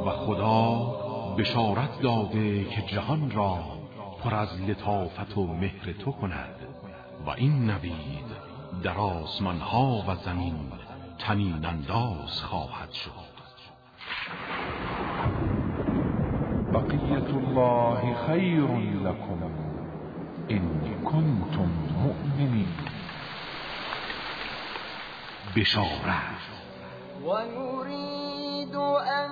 و خدا بشارت داده که جهان را پر از لطافت و مهر تو کند و این نوید در آسمان‌ها و زمین طنین انداز خواهد شد. بقیت الله خیر لکم ان کنتم مؤمنین. بشارت و نريد ان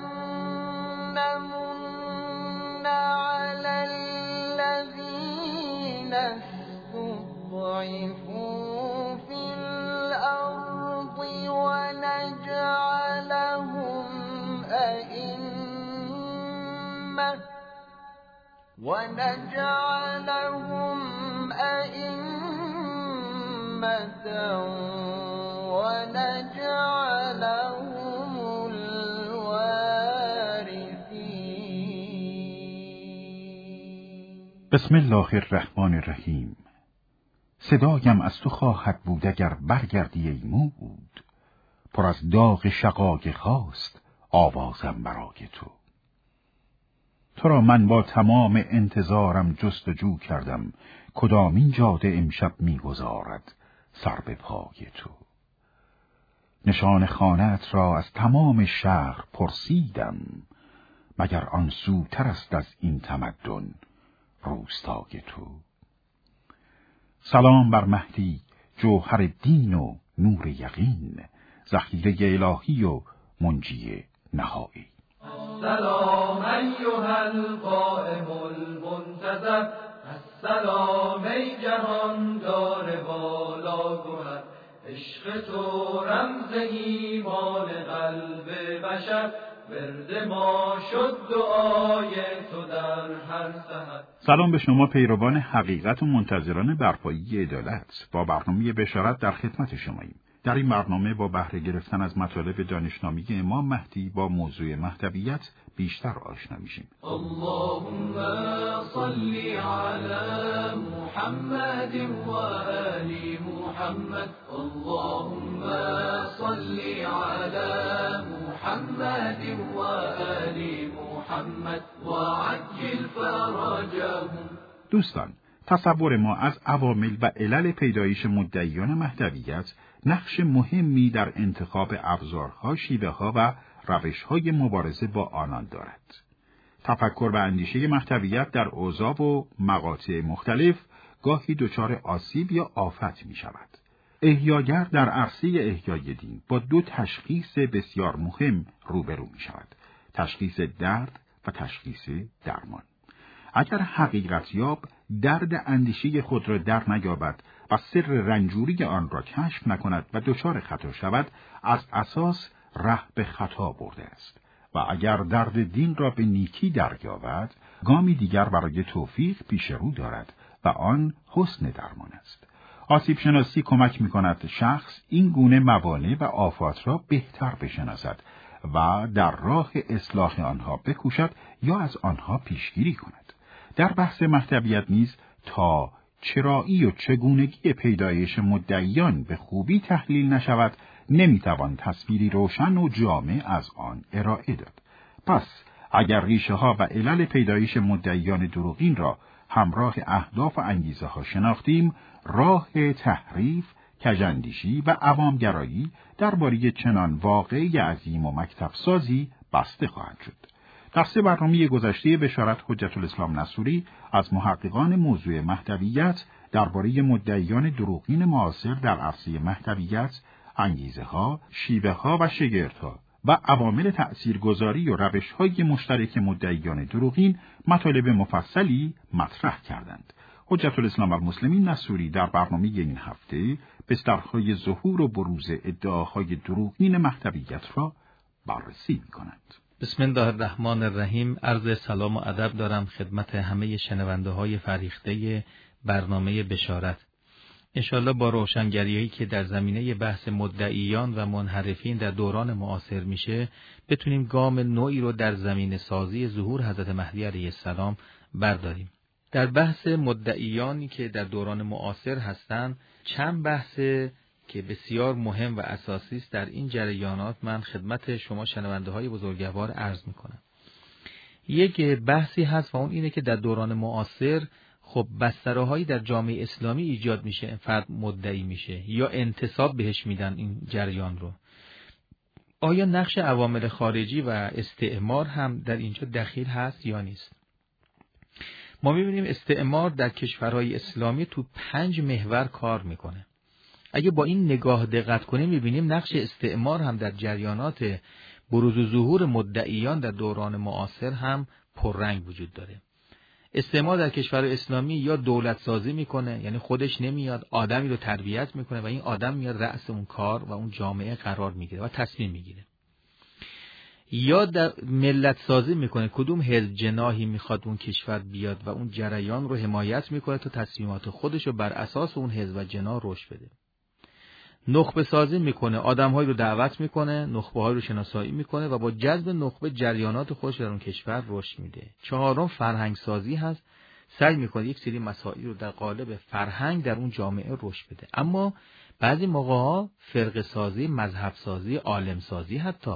نمن على الذين استضعفوا في الأرض ونجعلهم أئمة ونجعلهم الوارثين. بسم الله الرحمن الرحیم. صدایم از تو خواهد بود اگر برگردی ای موعود، پر از داغ شقایق خواست آوازم برای تو. تو را من با تمام انتظارم جستجو کردم، کدامین جاده امشب می‌گذارد سر به پای تو. نشان خانه‌ات را از تمام شهر پرسیدم، مگر آن سوتر است از این تمدن روستای تو. سلام بر مهدی جوهر دین و نور یقین، ذخیره الهی و منجی نهایی. السلام ایها القائم المنتظر، السلام ای جهاندار والا گهر، عشق تو رمز ایمان قلب بشر، ورد ما شد دعای تو در هر سحر. سلام به شما پیروان حقیقت و منتظران برپایی عدالت. با برنامه بشارت در خدمت شماییم. در این برنامه با بهره گرفتن از مطالب دانشنامه امام مهدی با موضوع مهدویت بیشتر آشنا میشیم. اللهم صل علی محمد و آل محمد، اللهم صل علی محمد و آل محمد و عجل فرجهم. دوستان، تصور ما از عوامل و علل پیدایش مدعیان مهدویت نقش مهمی در انتخاب ابزارها، شیوه‌ها و روش‌های مبارزه با آنان دارد. تفکر و اندیشه مهدویت در اوضاع و مقاطع مختلف گاهی دچار آسیب یا آفت می‌شود. احیاگر در عرصه احیای دین با دو تشخیص بسیار مهم روبرو می‌شود: تشخیص درد و تشخیص درمان. اگر حقیقتیاب درد اندیشه خود را در نیابد و سر رنجوری آن را کشف نکند و دچار خطا شود، از اساس ره به خطا برده است. و اگر درد دین را به نیکی دریابد، گامی دیگر برای توفیق پیش رو دارد و آن حسن درمان است. آسیب شناسی کمک می‌کند شخص این گونه موانع و آفات را بهتر بشناسد و در راه اصلاح آنها بکوشد یا از آنها پیشگیری کند. در بحث مهدویت نیز تا چرایی و چگونگی پیدایش مدعیان به خوبی تحلیل نشود، نمیتوان تصویری روشن و جامع از آن ارائه داد. پس اگر ریشه ها و علل پیدایش مدعیان دروغین را همراه اهداف و انگیزه ها شناختیم، راه تحریف، کژاندیشی و عوامگرایی درباره چنان واقعی عظیم و مکتب سازی بسته خواهد شد. در 3 برنامه گذشته بشارت حجت الاسلام نصوری از محققان موضوع مهدویت درباره مدعیان دروغین معاصر در عرصه مهدویت، انگیزه‌ها، شیوه‌ها و شگردها و عوامل تأثیرگذاری و روش‌های مشترک مدعیان دروغین مطالب مفصلی مطرح کردند. حجت الاسلام المسلمین نصوری در برنامه این هفته بسترهای ظهور و بروز ادعاهای دروغین مهدویت را بررسی می‌کنند. بسم الله الرحمن الرحیم. عرض سلام و ادب دارم خدمت همه شنونده های فریخته برنامه بشارت. انشالله با روشنگری‌هایی که در زمینه بحث مدعیان و منحرفین در دوران معاصر میشه، بتونیم گام نوعی رو در زمینه سازی ظهور حضرت مهدی علیه السلام برداریم. در بحث مدعیانی که در دوران معاصر هستند، چند بحث که بسیار مهم و اساسی است در این جریانات من خدمت شما شنونده های بزرگوار عرض میکنم. یک بحثی هست و اون اینه که در دوران معاصر خب بسترهایی در جامعه اسلامی ایجاد میشه، فرد مدعی میشه یا انتساب بهش میدن این جریان رو. آیا نقش عوامل خارجی و استعمار هم در اینجا دخیل هست یا نیست؟ ما میبینیم استعمار در کشورهای اسلامی تو 5 محور کار میکنه. اگه با این نگاه دقت کنیم میبینیم نقش استعمار هم در جریانات بروز و ظهور مدعیان در دوران معاصر هم پررنگ وجود داره. استعمار در کشور اسلامی یا دولت سازی میکنه، یعنی خودش نمیاد، آدمی رو تربیت میکنه و این آدم میاد رأس اون کار و اون جامعه قرار میگیره و تصمیم میگیره. یا در ملت سازی میکنه، کدوم حزب جناحی میخواد اون کشور بیاد و اون جریان رو حمایت میکنه تا تصمیمات خودش رو بر اساس اون حزب و جناح رشد بده. نخبه سازی میکنه، آدم‌هایی رو دعوت میکنه، نخبه‌هایی رو شناسایی میکنه و با جذب نخبه جریانات خودش در اون کشور رشد میده. 4م فرهنگ سازی هست، سعی میکنه یک سری مسائل رو در قالب فرهنگ در اون جامعه رشد بده. اما بعضی موقع‌ها فرقه سازی، مذهب سازی، عالم سازی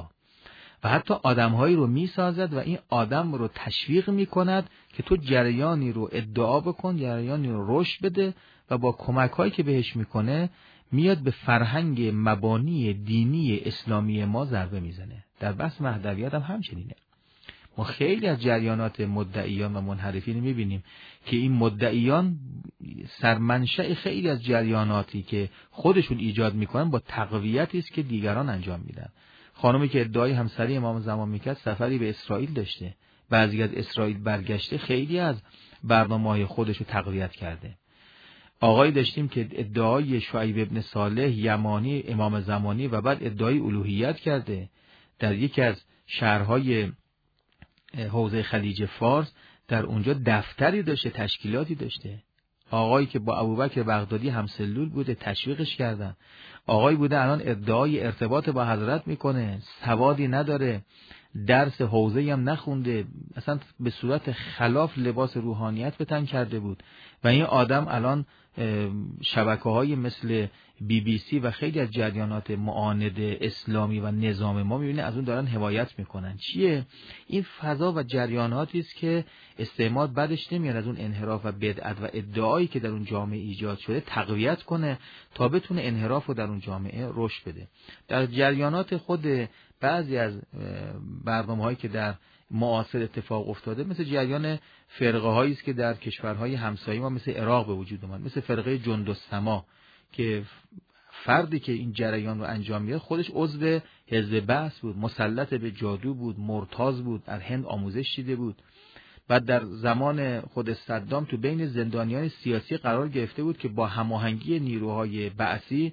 و حتی آدم‌هایی رو میسازد و این آدم رو تشویق میکند که تو جریانی رو ادعا بکن، جریانی رو رشد بده و با کمک‌هایی که بهش میکنه میاد به فرهنگ مبانی دینی اسلامی ما ضربه میزنه. در بحث مهدویت هم همچنینه. ما خیلی از جریانات مدعیان و منحرفین میبینیم که این مدعیان سرمنشأ خیلی از جریاناتی که خودشون ایجاد میکنن با تقویتی است که دیگران انجام میدن. خانمی که ادعای همسری امام زمان میکرد سفری به اسرائیل داشته، بعضی از اسرائیل برگشته، خیلی از برنامه‌های خودش رو تقویت کرده. آقایی داشتیم که ادعای شعیب ابن صالح یمانی امام زمانی و بعد ادعای الوهیت کرده، در یکی از شهرهای حوزه خلیج فارس در اونجا دفتری داشته، تشکیلاتی داشته. آقایی که با ابوبکر بغدادی همسلول بوده، تشویقش کردن. آقایی بوده الان ادعای ارتباط با حضرت میکنه، سوادی نداره، درس حوزه‌ای هم نخونده، اصلا به صورت خلاف لباس روحانیت به تن کرده بود و این آدم الان شبکه‌های مثل BBC و خیلی از جریانات معاند اسلامی و نظام ما می‌بینه از اون دارن حمایت میکنن. چیه؟ این فضا و جریاناتی است که استعمار بعدش نمیاد از اون انحراف و بدعت و ادعایی که در اون جامعه ایجاد شده تقویت کنه تا بتونه انحراف رو در اون جامعه رشد بده. در جریانات خود بعضی از برنامه‌هایی که در معاصر اتفاق افتاده مثل جریان فرقه هایی است که در کشورهای همسایه ما مثل عراق به وجود اومد، مثل فرقه جندالسما که فردی که این جریان رو انجام میده خودش عضو حزب بعث بود، مسلط به جادو بود، مرتاض بود، در هند آموزش دیده بود. بعد در زمان خود صدام تو بین زندانیان سیاسی قرار گرفته بود که با هماهنگی نیروهای بعثی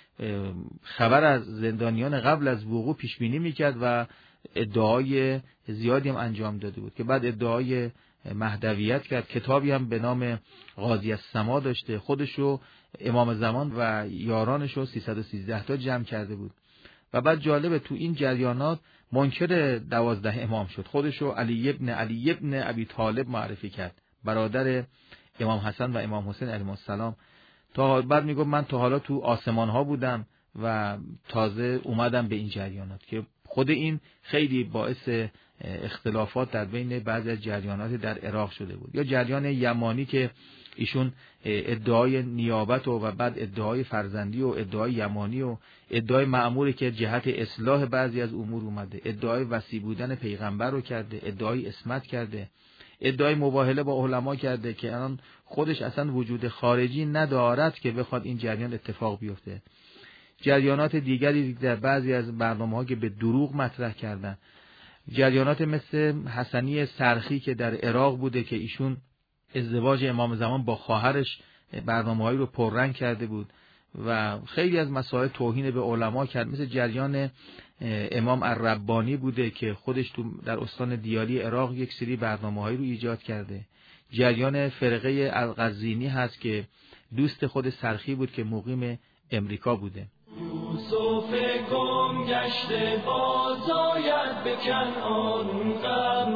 خبر از زندانیان قبل از وقوع پیش بینی میکرد و ادعای زیادی هم انجام داده بود که بعد ادعای مهدویت کرد. کتابی هم به نام غازی السما داشته، خودشو امام زمان و یارانشو 313 تا جمع کرده بود و بعد جالبه تو این جریانات منکر 12 امام شد، خودشو علی ابن ابی طالب معرفی کرد، برادر امام حسن و امام حسین علیهم السلام. تا بعد میگم من تا حالا تو آسمان ها بودم و تازه اومدم به این جریانات که خود این خیلی باعث اختلافات در بین بعضی از جریانات در عراق شده بود. یا جریان یمانی که ایشون ادعای نیابت و بعد ادعای فرزندی و ادعای یمانی و ادعای مأموری که جهت اصلاح بعضی از امور اومده، ادعای وصی بودن پیغمبر رو کرده، ادعای عصمت کرده، ادعای مباهله با علما کرده که الان خودش اصلا وجود خارجی ندارد که بخواد این جریان اتفاق بیفته. جریانات دیگری در بعضی از برنامه‌ها که به دروغ مطرح کردن، جریانات مثل حسنی سرخی که در عراق بوده که ایشون ازدواج امام زمان با خواهرش برنامه‌هایی رو پررنگ کرده بود و خیلی از مسائل توهین به علما کرد، مثل جریان امام الربانی بوده که خودش در استان دیالی عراق یک سری برنامه‌هایی رو ایجاد کرده. جریان فرقه القزینی هست که دوست خود سرخی بود که مقیم امریکا بوده. یوسف گم گشته باز آید به کنعان، غم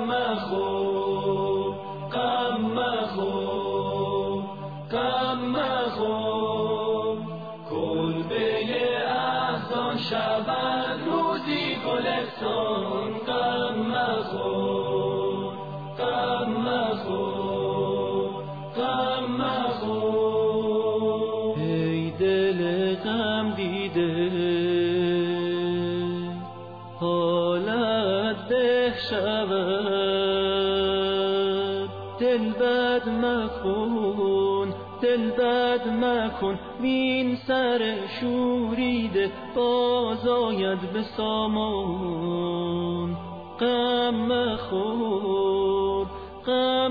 مخور غم مخور غم مخور، کلبه احزان شود روزی گلستان، غم مخور غم مخور غم مخور ای دل غم دیده حالت به شود دل بد مکن دل بد مکن وین سر شوریده باز آید به سامان غم مخور غم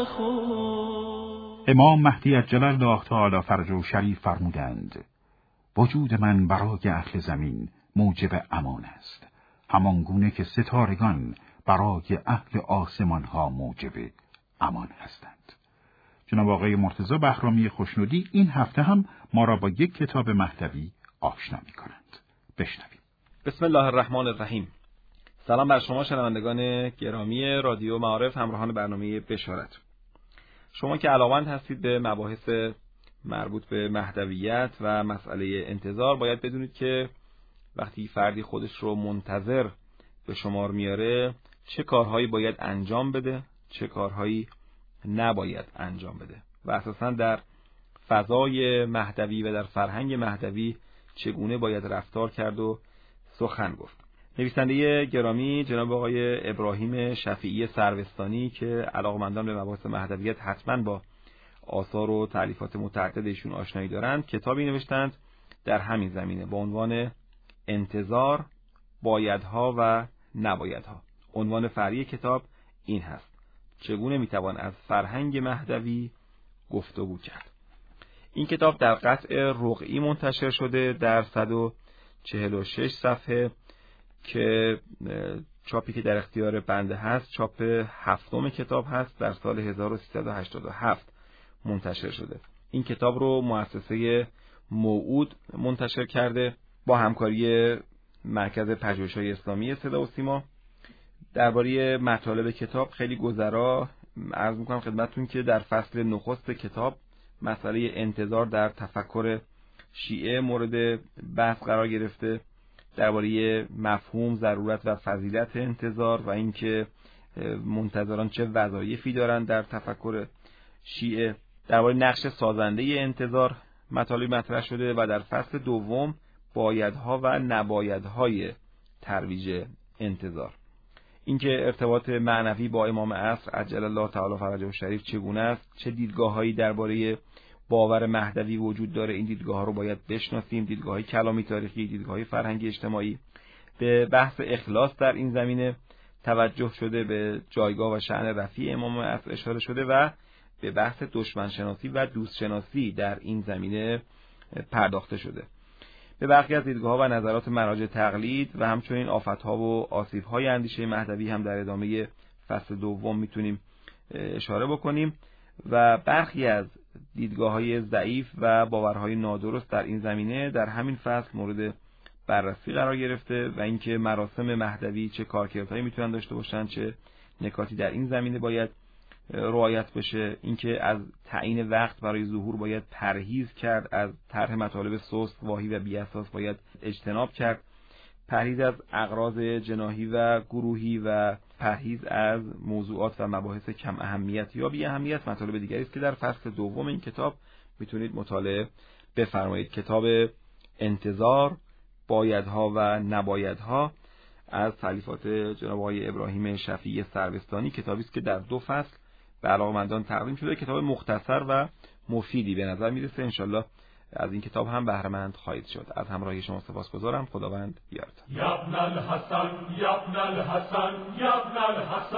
مخور. امام مهدی عجل الله تعالی فرجه شریف فرمودند وجود من برای اهل زمین موجب امان است، همان گونه که ستارگان برای اهل آسمان ها موجب امان هستند. جناب آقای مرتضی بهرامی خوشنودی این هفته هم ما را با یک کتاب مهدوی آشنا می کنند. بشنویم. بسم الله الرحمن الرحیم. سلام بر شما شنوندگان گرامی رادیو معارف، همراهان برنامه بشارت. شما که علاقه‌مند هستید به مباحث مربوط به مهدویت و مسئله انتظار، باید بدونید که وقتی فردی خودش رو منتظر به شمار میاره چه کارهایی باید انجام بده، چه کارهایی نباید انجام بده و اساساً در فضای مهدوی و در فرهنگ مهدوی چگونه باید رفتار کرد و سخن گفت. نویسنده گرامی جناب آقای ابراهیم شفیعی سروستانی که علاقمندان به مباحث مهدویت حتما با آثار و تألیفات متعدد ایشون آشنایی دارند، کتابی نوشتند در همین زمینه با عنوان انتظار، بایدها و نبایدها. عنوان فرعی کتاب این هست: چگونه میتوان از فرهنگ مهدوی گفتگو کرد. این کتاب در قطع رقعی منتشر شده در 146 صفحه که چاپی که در اختیار بنده هست چاپ هفتم کتاب هست، در سال 1387 منتشر شده. این کتاب رو مؤسسه موعود منتشر کرده با همکاری مرکز پژوهش‌های اسلامی صدا و سیما. درباره مطالب کتاب خیلی گذرا عرض می‌کنم خدمتتون که در فصل نخست کتاب مسئله انتظار در تفکر شیعه مورد بحث قرار گرفته، درباره مفهوم، ضرورت و فضیلت انتظار و اینکه منتظران چه وظایفی دارند در تفکر شیعه، درباره نقش سازنده انتظار مطالب مطرح شده و در فصل دوم بایدها و نبایدهای ترویج انتظار، اینکه ارتباط معنوی با امام عصر عجل الله تعالی فرجه شریف چگونه است، چه دیدگاه‌هایی درباره باور مهدوی وجود داره، این دیدگاه‌ها رو باید بشناسیم، دیدگاه‌های کلامی تاریخی، دیدگاه‌های فرهنگی اجتماعی. به بحث اخلاص در این زمینه توجه شده، به جایگاه و شأن رفیع امام عصر اشاره شده و به بحث دشمن شناسی و دوست شناسی در این زمینه پرداخته شده. به برخی از دیدگاه‌ها و نظرات مراجع تقلید و همچنین آفت‌ها و آسیب‌های اندیشه مهدوی هم در ادامه فصل دوم میتونیم اشاره بکنیم و برخی از دیدگاه‌های ضعیف و باورهای نادرست در این زمینه در همین فصل مورد بررسی قرار گرفته و اینکه مراسم مهدوی چه کارکردهایی میتونن داشته باشن، چه نکاتی در این زمینه باید رعایت بشه، اینکه از تعیین وقت برای ظهور باید پرهیز کرد، از طرح مطالب سست، واهی و بی‌اساس باید اجتناب کرد، پرهیز از اغراض جناحی و گروهی و پرهیز از موضوعات و مباحث کم اهمیت یا بی اهمیت مطالب دیگری است که در فصل دوم این کتاب میتونید مطالعه بفرمایید. کتاب انتظار، بایدها و نبایدها از تألیفات جناب آقای ابراهیم شفیعی سروستانی، کتابی است که در 2 فصل به علاقه‌مندان تقدیم شده. کتاب مختصر و مفیدی به نظر میرسه. انشالله از این کتاب هم بهره مند خواهید شد. از همراهی شما سپاسگزارم. خداوند بیارد. یا ابن الحسن یا ابن الحسن یا ابن الحسن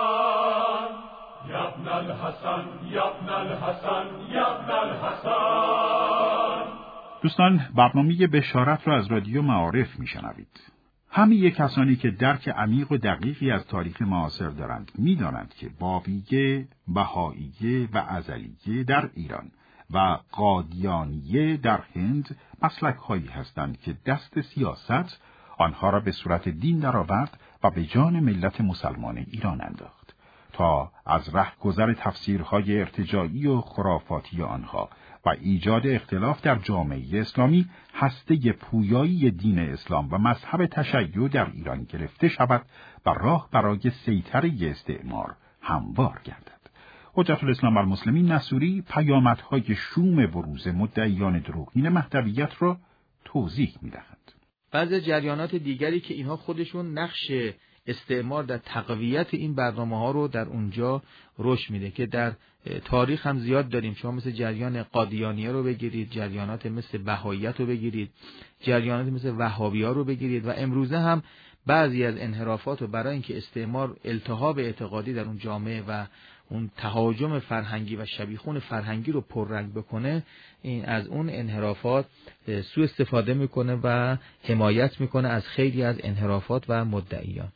یا ابن الحسن یا ابن الحسن یا ابن الحسن. دوستان، برنامه بشارت را از رادیو معارف میشنوید. همه کسانی که درک عمیق و دقیقی از تاریخ معاصر دارند می‌دانند که بابیه، بهائیه و ازلیه در ایران و قادیانیه در هند مسلک‌هایی هستند که دست سیاست آنها را به صورت دین درآورد و به جان ملت مسلمان ایران انداخت تا از رهگذر تفسیرهای ارتجاعی و خرافاتی آنها و ایجاد اختلاف در جامعه اسلامی هسته پویایی دین اسلام و مذهب تشیع در ایران گرفته شود و راه برای سیطره استعمار هموار گردد. حجت الاسلام المسلمین نصوری پیامدهای شوم بروز مدعیان دروغین مهدویت را توضیح می‌دهند. بعضی جریانات دیگری که اینها خودشون نقش استعمار در تقویت این برنامه‌ها رو در اونجا رشد میده که در تاریخ هم زیاد داریم. شما مثل جریان قادیانیه رو بگیرید، جریانات مثل بهائیت رو بگیرید، جریانات مثل وهابی‌ها رو بگیرید و امروزه هم بعضی از انحرافات رو برای اینکه استعمار التهاب اعتقادی در اون جامعه و اون تهاجم فرهنگی و شبیخون فرهنگی رو پررنگ بکنه، این از اون انحرافات سوء استفاده میکنه و حمایت میکنه از خیلی از انحرافات و مدعیان.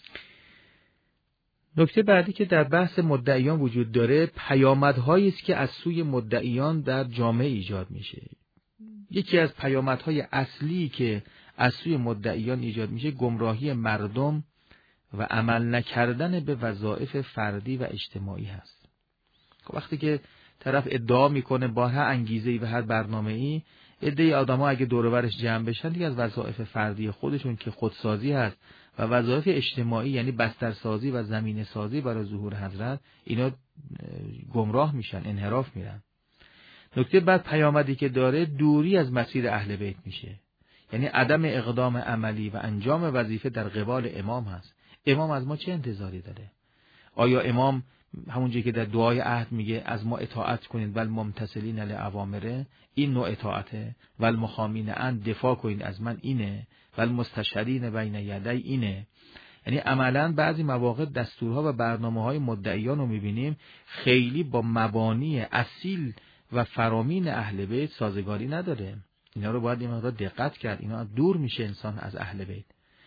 نکته بعدی که در بحث مدعیان وجود داره پیامدهایی است که از سوی مدعیان در جامعه ایجاد میشه. یکی از پیامدهای اصلی که از سوی مدعیان ایجاد میشه گمراهی مردم و عمل نکردن به وظایف فردی و اجتماعی هست. وقتی که طرف ادعا میکنه با هر انگیزه‌ای و هر برنامه‌ای، عده آدم‌ها اگه دور و برش جمع بشن دیگه از وظایف فردی خودشون که خودسازی هست و وظایف اجتماعی یعنی بسترسازی و زمینه سازی برای ظهور حضرت، اینا گمراه میشن، انحراف میرن. نکته بعد پیامدی که داره دوری از مسیر اهل بیت میشه، یعنی عدم اقدام عملی و انجام وظیفه در قبال امام هست. امام از ما چه انتظاری داره؟ آیا امام همونجایی که در دعای عهد میگه از ما اطاعت کنید ول ممتثلین لاوامره، این نوع اطاعته؟ ول مخامین ان دفاع کنید از من، اینه؟ ول مستشهدین بین یدی، اینه؟ یعنی عملاً بعضی مواقع دستورها و برنامه‌های مدعیان رو میبینیم خیلی با مبانی اصیل و فرامین اهل بیت سازگاری نداره. اینا رو باید این مقدار دقت کرد، اینا دور میشه انسان از اهل بیت.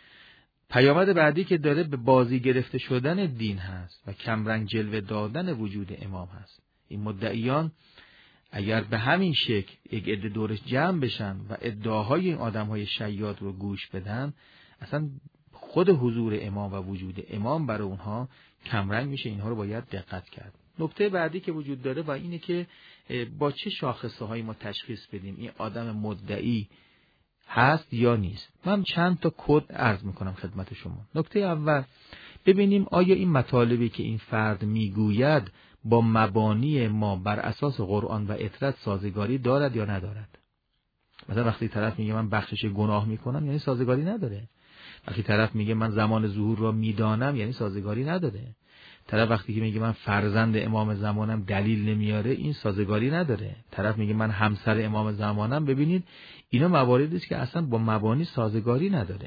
پیامد بعدی که داره به بازی گرفته شدن دین هست و کمرنگ جلوه دادن وجود امام هست. این مدعیان اگر به همین شکل یک عده دورش جمع بشن و ادعاهای این آدم‌های شیاد رو گوش بدن، اصلا خود حضور امام و وجود امام برای اونها کمرنگ میشه. اینها رو باید دقت کرد. نکته بعدی که وجود داره و اینه که با چه شاخصه‌هایی ما تشخیص بدیم این آدم مدعی هست یا نیست. من چند تا کد عرض میکنم خدمت شما. نکته اول، ببینیم آیا این مطالبی که این فرد میگوید با مبانی ما بر اساس قرآن و اطرت سازگاری دارد یا ندارد. مثلا وقتی طرف میگه من بخشش گناه میکنم، یعنی سازگاری نداره. وقتی طرف میگه من زمان ظهور را میدانم، یعنی سازگاری نداره. طرف وقتی که میگه من فرزند امام زمانم دلیل نمیاره، این سازگاری نداره. طرف میگه من همسر امام زمانم، ببینید اینا مواردی است که اصلا با مبانی سازگاری نداره.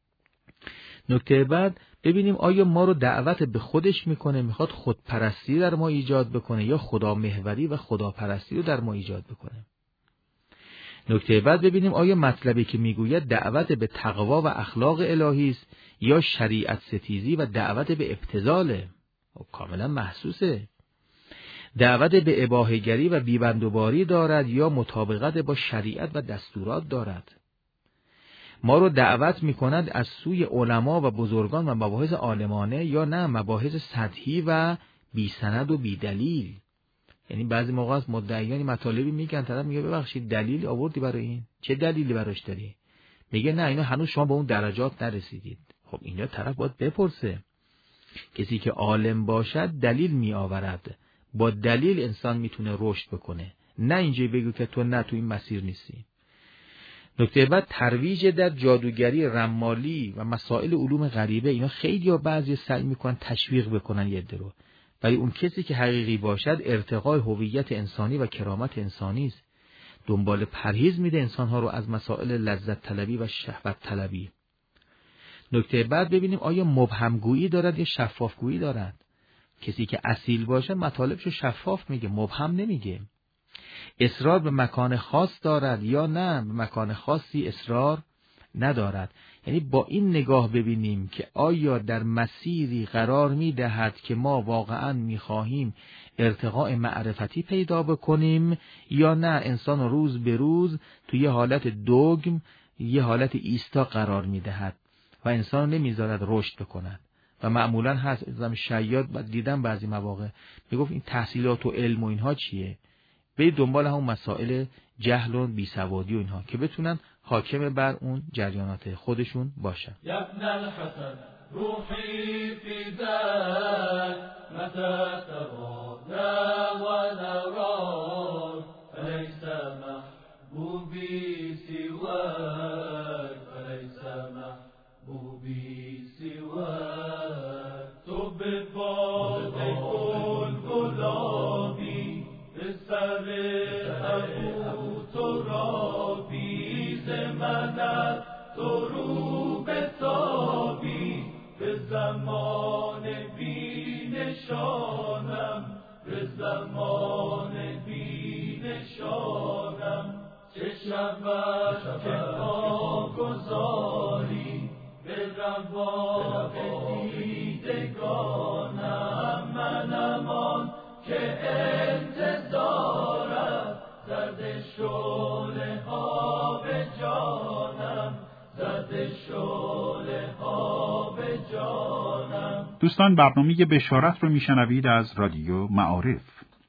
نکته بعد، ببینیم آیا ما رو دعوت به خودش میکنه، میخواد خودپرستی در ما ایجاد بکنه یا خدا محوری و خداپرستی رو در ما ایجاد بکنه. نکته بعد، ببینیم آیا مطلبی که میگوید دعوت به تقوا و اخلاق الهی است یا شریعت ستیزی و دعوت به ابتذاله. کاملا محسوسه. دعوت به اباحه‌گری و بیبندوباری دارد یا مطابقت با شریعت و دستورات دارد. ما رو دعوت میکند از سوی علما و بزرگان و مباحث عالمانه یا نه مباحث سطحی و بی سند و بی دلیل. یعنی بعضی موقع از مدعیانی مطالبی میگن، طرف میگه ببخشید دلیل آوردی برای این؟ چه دلیلی براش داری؟ میگه نه اینا هنوز شما به اون درجات نرسیدید. خب اینجا طرف باید بپرسه. کسی که عالم باشد دلیل می آورد. با دلیل انسان میتونه رشد بکنه، نه اینجا بگو که تو نه تو این مسیر نیستی. نکته بعد، ترویج در جادوگری، رمالی و مسائل علوم غریبه. اینا خیلی ها بعضی سعی میکنن تشویق بکنن یه عده رو، ولی اون کسی که حقیقی باشد ارتقای هویت انسانی و کرامت انسانی است. دنبال پرهیز میده انسانها رو از مسائل لذت طلبی و شهوت طلبی. نکته بعد، ببینیم آیا مبهمگویی دارد یا شفافگویی دارد. کسی که اصیل باشه مطالبشو شفاف میگه، مبهم نمیگه. اصرار به مکان خاص دارد یا نه به مکان خاصی اصرار ندارد. یعنی با این نگاه ببینیم که آیا در مسیری قرار میدهد که ما واقعا میخواهیم ارتقاء معرفتی پیدا بکنیم یا نه انسان روز به روز توی یه حالت دوگم، یه حالت ایستا قرار میدهد و انسان نمیذارد رشد بکند. و معمولا هست زم شیاد دیدم بعضی مواقع میگفت این تحصیلات و علم و اینها چیه؟ به دنبال همون مسائل جهل و بیسوادی و اینها که بتونن حاکم بر اون جریانات خودشون باشن. یا ابن الحسن روحي فداك متى ترانا ونراك فليس محبوبي سواك فليس محبوبي سواك صب باد گل گلابی به سر ابو ترابی ز منت تو رو بتابی به زمان بی نشانم به زمان بی نشانم چه شود که پا گذاری به رواق دیدگانم منم آن که انتظارم زده شعله ها به جانم زده شعله ها به جانم. دوستان، برنامه بشارت رو میشنوید از رادیو معارف.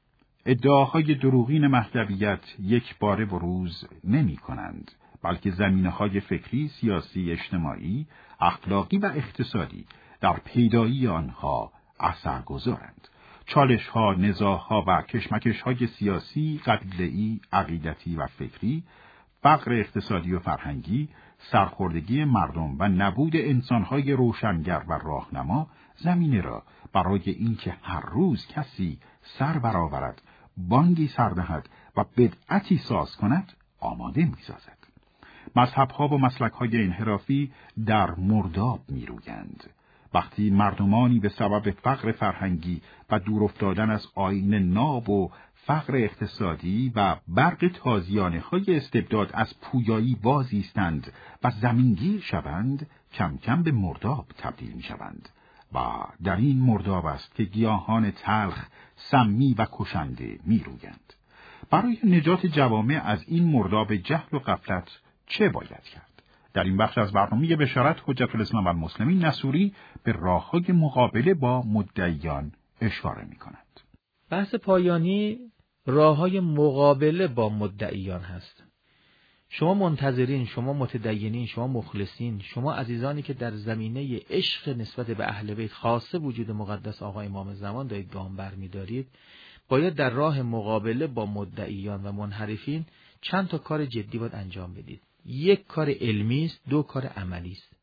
ادعاهای دروغین مهدویت یک باره و روز نمی کنند، بلکه زمینه‌های فکری، سیاسی، اجتماعی، اخلاقی و اقتصادی در پیدایی آنها اثرگذارند. چالش‌ها، نزاع‌ها و کشمکش‌های سیاسی، قبیله‌ای، عقیدتی و فکری، فقر اقتصادی و فرهنگی، سرخوردگی مردم و نبود انسان‌های روشنگر و راهنما زمینه را برای اینکه هر روز کسی سر برآورد، بانگی سر دهد و بدعتی ساز کند آماده می‌سازد. مذهب‌ها و مسلک‌های انحرافی در مرداب می‌رویند. وقتی مردمانی به سبب فقر فرهنگی و دور افتادن از آیین ناب و فقر اقتصادی و برق تازیانه‌های استبداد از پویایی بازایستند و زمینگیر شوند، کم کم به مرداب تبدیل می‌شوند و در این مرداب است که گیاهان تلخ، سمی و کشنده می‌رویند. برای نجات جوامع از این مرداب جهل و غفلت چه باید کرد؟ در این بخش از برنامه بشارت حجت الاسلام و المسلمین نصوری به راه‌های مقابله با مدعیان اشاره می‌کند. بحث پایانی راه‌های مقابله با مدعیان هست. شما منتظرین، شما متدینین، شما مخلصین، شما عزیزانی که در زمینه عشق نسبت به اهل بیت خاصه وجود مقدس آقا امام زمان دارید گام برمی‌دارید، باید در راه مقابله با مدعیان و منحرفین چند تا کار جدی باید انجام بدید. یک کار علمی است، دو کار عملی است.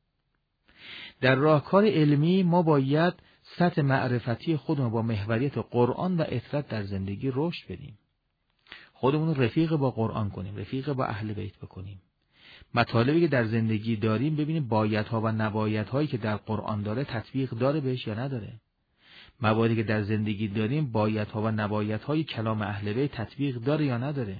در راهکار علمی ما باید سطح معرفتی خودمون با محوریت قرآن و اطاعت در زندگی رشد بدیم. خودمون رفیق با قرآن کنیم، رفیق با اهل بیت بکنیم. مطالبی که در زندگی داریم ببینیم بایدها و نبایدهایی که در قرآن داره تطبیق داره بهش یا نداره. مواردی که در زندگی داریم بایدها و نبایدهای کلام اهل بیت تطبیق داره یا نداره.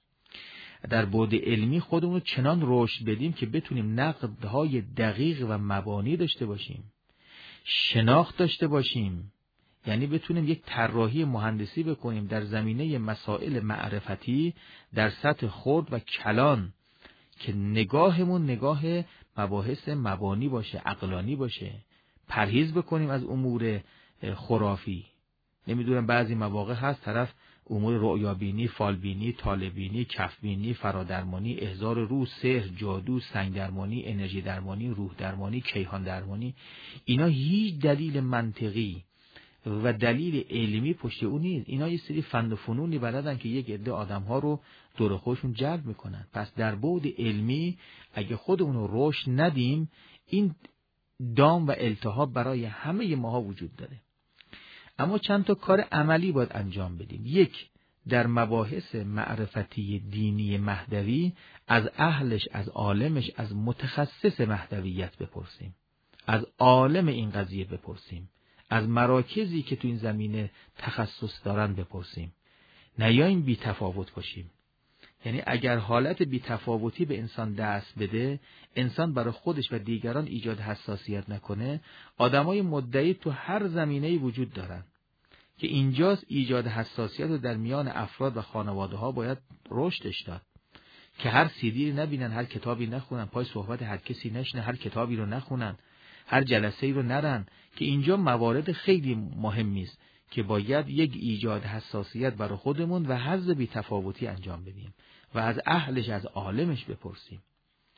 در بعد علمی خودمون رو چنان رشد بدیم که بتونیم نقدهای دقیق و مبانی داشته باشیم، شناخت داشته باشیم، یعنی بتونیم یک طراحی مهندسی بکنیم در زمینه مسائل معرفتی در سطح خرد و کلان که نگاهمون نگاه مباحث مبانی باشه، عقلانی باشه، پرهیز بکنیم از امور خرافی. نمیدونم بعضی مواقع هست طرف امور رؤیابینی، فالبینی، طالبینی، کفبینی، فرادرمانی، احضار روح، سحر، جادو، سنگ درمانی، انرژی درمانی، روح درمانی، کیهان درمانی، اینا هیچ دلیل منطقی و دلیل علمی پشت اون نیست. اینا یه سری فن و فنونی بلدن که یک عده آدم‌ها رو دور خودشون جلب میکنن. پس در بعد علمی اگه خودمون رو رشد ندیم، این دام و التهاب برای همه ماها وجود داره. اما چند تا کار عملی باید انجام بدیم. یک، در مباحث معرفتی دینی مهدوی از اهلش، از عالمش، از متخصص مهدویت بپرسیم، از عالم این قضیه بپرسیم، از مراکزی که تو این زمینه تخصص دارن بپرسیم. نیاییم بی تفاوت باشیم. یعنی اگر حالت بی تفاوتی به انسان دست بده، انسان برای خودش و دیگران ایجاد حساسیت نکنه، آدمای مدعی تو هر زمینه‌ای وجود دارن که اینجاست ایجاد حساسیت رو در میان افراد و خانواده ها باید رشدش داد که هر سیدی نبینن، هر کتابی نخونن، پای صحبت هر کسی نشنه، هر کتابی رو نخونن، هر جلسه‌ای رو نرن، که اینجا موارد خیلی مهمی است که باید یک ایجاد حساسیت برای خودمون و حذف بی تفاوتی انجام بدیم و از اهلش، از عالمش بپرسیم.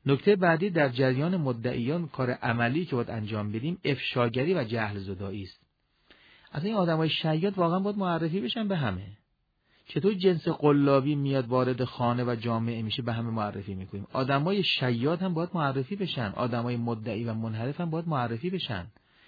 نکته بعدی در جریان مدعیان کار عملی که باید انجام بدیم افشاگری و جهل زدایی است. از این آدمای شیاد واقعا باید معرفی بشن به همه. چطور جنس قلابی میاد وارد خانه و جامعه میشه به همه معرفی میکنیم. آدمای شیاد هم باید معرفی بشن، آدمای مدعی و منحرف هم باید معرفی بشن.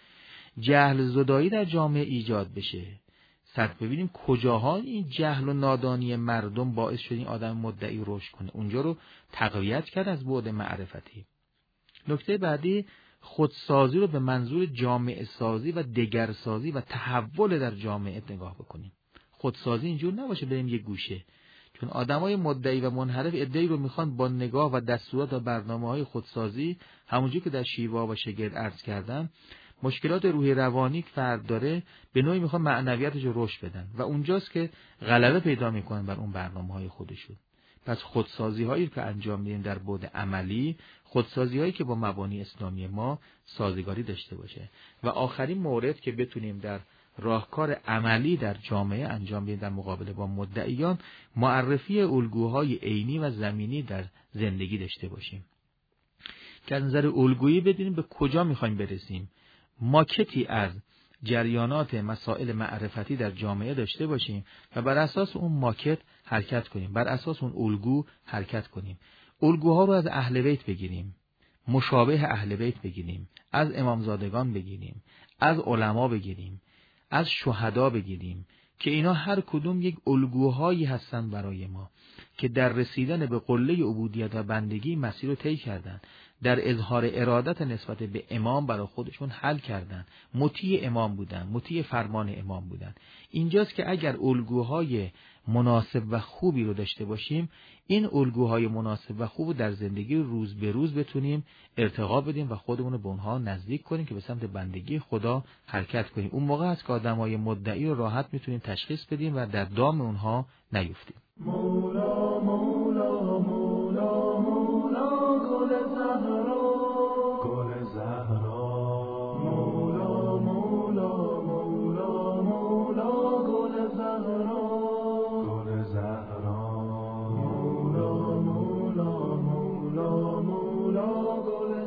جهل زدایی در جامعه ایجاد بشه. صد ببینیم کجاها این جهل و نادانی مردم باعث شد این آدم مدعی رشد کنه. اونجا رو تقویت کرد از بعد معرفتی. نکته بعدی خودسازی رو به منظور جامعه سازی و دگرسازی و تحول در جامعه نگاه بکنیم. خودسازی اینجور نباشه بریم یه گوشه، چون آدمای مدعی و منحرف ادعی رو میخوان با نگاه و دستورات و برنامه‌های خودسازی، همونجور که در شیوا و شگرد عرض کردم، مشکلات روحی روانی که فرد داره به نوعی میخوان معنویاتش رو رشد بدن و اونجاست که غلبه پیدا میکنن بر اون برنامه‌های خودشون. پس خودسازی هایی که انجام میدیم در بعد عملی، خودسازی هایی که با مبانی اسلامی ما سازگاری داشته باشه. و آخرین مورد که بتونیم در راهکار عملی در جامعه انجام بدیم در مقابله با مدعیان، معرفی الگوهای عینی و زمینی در زندگی داشته باشیم که از نظر الگویی بدونیم به کجا میخوایم برسیم، ماکتی از جریانات مسائل معرفتی در جامعه داشته باشیم و بر اساس اون ماکت حرکت کنیم، بر اساس اون الگو حرکت کنیم. الگوها رو از اهل بیت بگیریم، مشابه اهل بیت بگیریم، از امامزادگان بگیریم، از علما بگیریم، از شهدا بگیریم که اینا هر کدوم یک الگوهایی هستن برای ما که در رسیدن به قله عبودیت و بندگی مسیر رو طی کردن، در اظهار ارادت نسبت به امام برای خودشون حل کردن، مطیع امام بودن، مطیع فرمان امام بودن. اینجاست که اگر الگوهای مناسب و خوبی رو داشته باشیم، این الگوهای مناسب و خوب در زندگی روز به روز بتونیم ارتقا بدیم و خودمون رو به اونها نزدیک کنیم که به سمت بندگی خدا حرکت کنیم. اون موقع است که آدمای مدعی رو راحت میتونیم تشخیص بدیم و در دام اونها نیفتیم. مولا مولا مولا مولا گل زهرا گل زهرا مولا مولا مولا مولا گل زهرا گل زهرا مولا مولا مولا مولا گل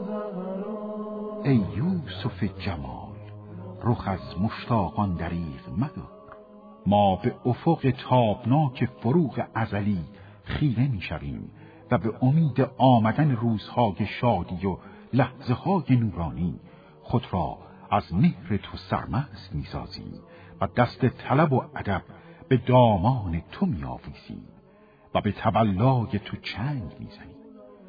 زهرا. ای یوسف جمال رخ از مشتاقان دریغ مدار، ما به افق تابناک فروغ ازلی خیره می شویم و به امید آمدن روزهای شادی و لحظه های نورانی خود را از مهر تو سرمست می سازیم و دست طلب و ادب به دامان تو می آویزیم و به تولای تو چنگ می زنیم.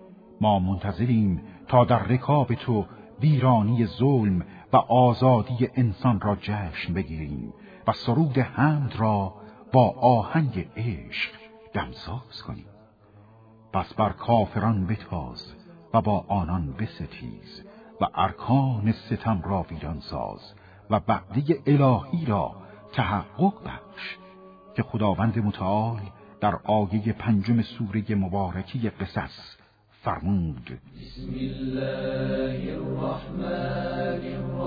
ما منتظریم تا در رکاب تو ویرانی ظلم و آزادی انسان را جشن بگیریم و سرود حمد را با آهنگ عشق دمساز کنیم. پس بر کافران بتاز و با آنان بستیز و ارکان ستم را ویران ساز و وعده الهی را تحقق بخش که خداوند متعال در آیه 5 سوره مبارکی قصص فرمود: بسم الله الرحمن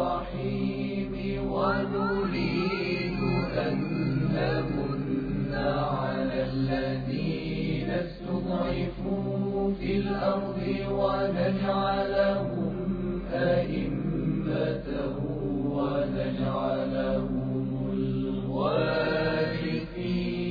الرحیم و نريد أن نمن على الذين استضعفوا في الأرض ونجعلهم أئمة ونجعلهم الوارثين.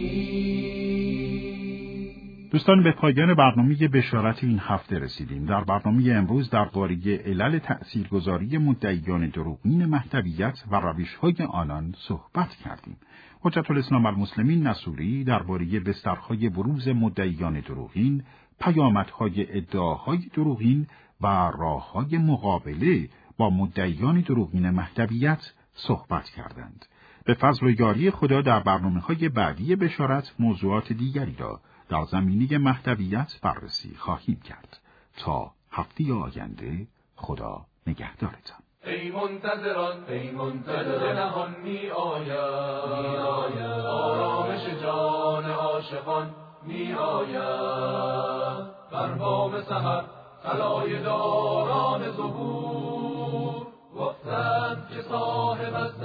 دوستان، به پایان برنامه بشارت این هفته رسیدیم. در برنامه امروز درباره علل تأثیرگذاری مدعیان دروغین مهدویت و روش‌های آنان صحبت کردیم. حجت الاسلام المسلمین نصوری درباره بسترهای بروز مدعیان دروغین، پیامدهای ادعاهای دروغین و راه‌های مقابله با مدعیان دروغین مهدویت صحبت کردند. به فضل و یاری خدا در برنامه‌های بعدی بشارت موضوعات دیگری را در زمینه مهدویت بررسی خواهیم کرد. تا هفته آینده خدا نگهدارتان. ای منتظران نهان می آید آرامش جان عاشقان می آید بر بام سحر طلایه داران ظهور گفتند که صاحب